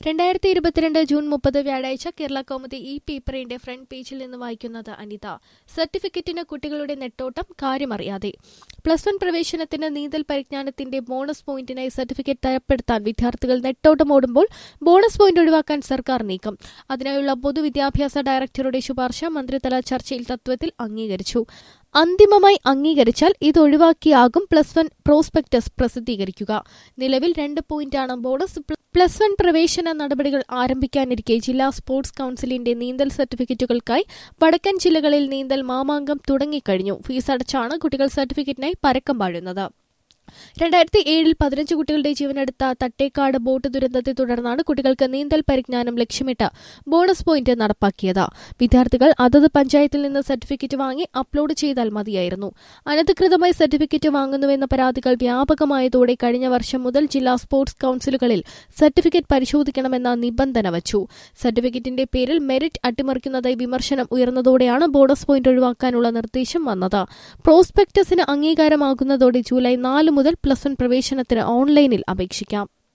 2022 June 30 വ്യാഴാഴ്ച കേരള കൗമുദി ഈ പേപ്പറിന്റെ ഫ്രണ്ട് പേജിൽ നിന്ന് വായിക്കുന്നത് അനിത. സർട്ടിഫിക്കറ്റിന് കുട്ടികളുടെ നെട്ടോട്ടം കാര്യമറിയാതെ. +1 പ്രവേശനത്തിന് നീന്തൽ പരിജ്ഞാനത്തിന്റെ ബോണസ് പോയിന്റിനായി സർട്ടിഫിക്കറ്റ് തരപ്പെടുത്താൻ വിദ്യാർത്ഥികൾ നെട്ടോട്ടമോടുമ്പോൾ ബോണസ് പോയിന്റ് ഒഴിവാക്കാൻ സർക്കാർ നീക്കം. അതിനായുള്ള പൊതുവിദ്യാഭ്യാസ ഡയറക്ടറുടെ ശുപാർശ മന്ത്രിതല ചർച്ചയിൽ തത്വത്തിൽ അംഗീകരിച്ചു. അന്തിമമായി അംഗീകരിച്ചാൽ ഇതൊഴിവാക്കിയാകും +1 പ്രോസ്പെക്ടസ് പ്രസിദ്ധീകരിക്കുക. നിലവിൽ 2 പോയിന്റാണ് ബോണസ്. +1 പ്രവേശന നടപടികൾ ആരംഭിക്കാനിരിക്കെ ജില്ലാ സ്പോർട്സ് കൌൺസിലിന്റെ നീന്തൽ സർട്ടിഫിക്കറ്റുകൾക്കായി വടക്കൻ ജില്ലകളിൽ നീന്തൽ മാമാങ്കം തുടങ്ങിക്കഴിഞ്ഞു. ഫീസ് അടച്ചാണ് കുട്ടികൾ സർട്ടിഫിക്കറ്റിനായി പരക്കം പാഴുന്നത്. 2007 15 കുട്ടികളുടെ ജീവനെടുത്ത തട്ടേക്കാട് ബോട്ട് ദുരന്തത്തെ തുടർന്നാണ് കുട്ടികൾക്ക് നീന്തൽ പരിജ്ഞാനം ലക്ഷ്യമിട്ട് ബോണസ് പോയിന്റ് നടപ്പാക്കിയത്. വിദ്യാർത്ഥികൾ അതത് പഞ്ചായത്തിൽ നിന്ന് സർട്ടിഫിക്കറ്റ് വാങ്ങി അപ്ലോഡ് ചെയ്താൽ മതിയായിരുന്നു. അനധികൃതമായി സർട്ടിഫിക്കറ്റ് വാങ്ങുന്നുവെന്ന പരാതികൾ വ്യാപകമായതോടെ കഴിഞ്ഞ വർഷം മുതൽ ജില്ലാ സ്പോർട്സ് കൌൺസിലുകളിൽ സർട്ടിഫിക്കറ്റ് പരിശോധിക്കണമെന്ന നിബന്ധന വച്ചു. സർട്ടിഫിക്കറ്റിന്റെ പേരിൽ മെറിറ്റ് അട്ടിമറിക്കുന്നതായി വിമർശനം ഉയർന്നതോടെയാണ് ബോണസ് പോയിന്റ് ഒഴിവാക്കാനുള്ള നിർദ്ദേശം വന്നത്. പ്രോസ്പെക്ടസിന് അംഗീകാരമാകുന്നതോടെ ജൂലൈ 4 മുതൽ +1 പ്രവേശനത്തിന് ഓൺലൈനിൽ അപേക്ഷിക്കാം.